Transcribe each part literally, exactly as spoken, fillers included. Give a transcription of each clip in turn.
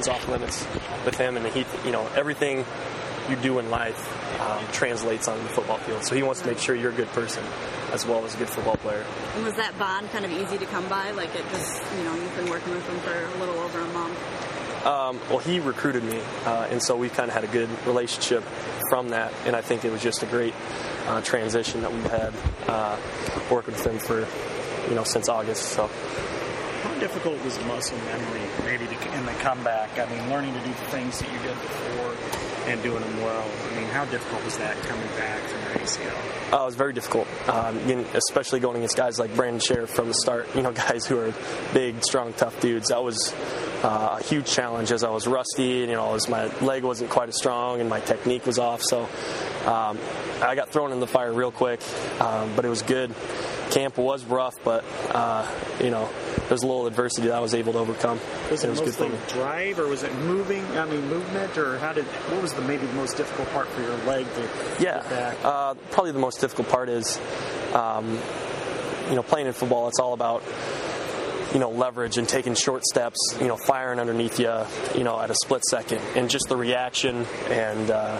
nothing's off limits with him, and he, you know, everything you do in life um, translates on the football field. So he wants to make sure you're a good person as well as a good football player. And was that bond kind of easy to come by? Like it just, you know, you've been working with him for a little over a month. Um, well, he recruited me, uh, and so we kind of had a good relationship from that, and I think it was just a great uh, transition that we've had uh, working with him for, you know, since August. So. How difficult was muscle memory, maybe, to, in the comeback? I mean, learning to do the things that you did before and doing them well. I mean, how difficult was that coming back from your A C L? Oh, it was very difficult, um, especially going against guys like Brandon Sheriff from the start. You know, guys who are big, strong, tough dudes. That was uh, a huge challenge as I was rusty, and, you know, as my leg wasn't quite as strong and my technique was off. So um, I got thrown in the fire real quick, um, but it was good. Camp was rough, but, uh, you know, there's a little adversity that I was able to overcome. Was it, it was mostly good drive, or was it moving? I mean, movement, or how did? What was the maybe the most difficult part for your leg to yeah, get back? Uh, probably the most difficult part is, um, you know, playing in football. It's all about, you know, leverage and taking short steps. You know, firing underneath you, you know, at a split second, and just the reaction and. Uh,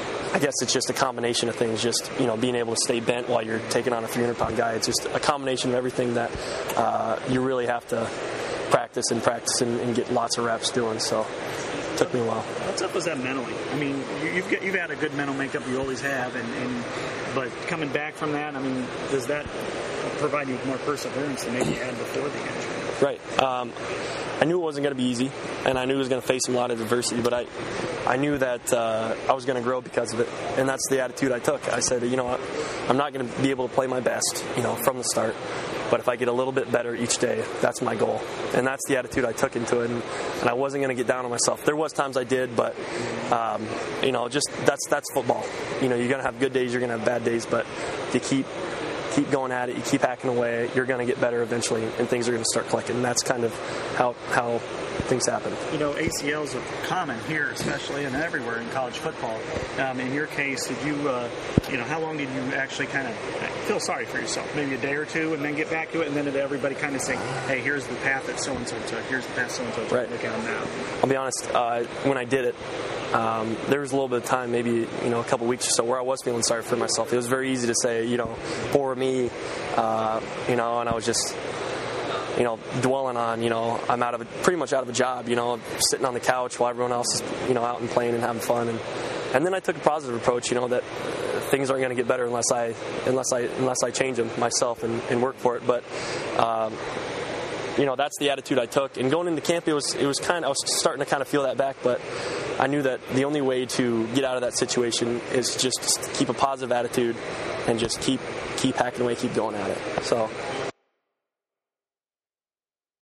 I guess it's just a combination of things, just, you know, being able to stay bent while you're taking on a three hundred pound guy. It's just a combination of everything that uh, you really have to practice and practice and, and get lots of reps doing. So it took me a while. How tough was that mentally? I mean, you've got, you've had a good mental makeup, you always have, and, and but coming back from that, I mean, does that provide you with more perseverance than maybe you had before the injury? Right. Um, I knew it wasn't going to be easy, and I knew I was going to face a lot of adversity, but I I knew that uh, I was going to grow because of it, and that's the attitude I took. I said, you know what, I'm not going to be able to play my best, you know, from the start, but if I get a little bit better each day, that's my goal, and that's the attitude I took into it, and, and I wasn't going to get down on myself. There was times I did, but, um, you know, just that's that's football. You know, you're going to have good days, you're going to have bad days, but you keep keep going at it, you keep hacking away, you're going to get better eventually, and things are going to start clicking. And that's kind of how how things happen. You know, A C Ls are common here, especially, and everywhere in college football. Um, in your case, did you, uh, you know, how long did you actually kind of feel sorry for yourself? Maybe a day or two, and then get back to it, and then did everybody kind of say, hey, here's the path that so-and-so took, here's the path so-and-so took, right. Look at them now. I'll be honest, uh, when I did it, Um, there was a little bit of time, maybe, you know, a couple weeks or so, where I was feeling sorry for myself. It was very easy to say, you know, poor me, uh, you know, and I was just, you know, dwelling on, you know, I'm out of a, pretty much out of a job, you know, sitting on the couch while everyone else is, you know, out and playing and having fun. And, and then I took a positive approach, you know, that things aren't going to get better unless I, unless I, unless I change them myself and, and work for it. But, um, you know, that's the attitude I took. And going into camp, it was it was kind of, I was starting to kind of feel that back, but I knew that the only way to get out of that situation is just to keep a positive attitude and just keep keep hacking away, keep going at it. So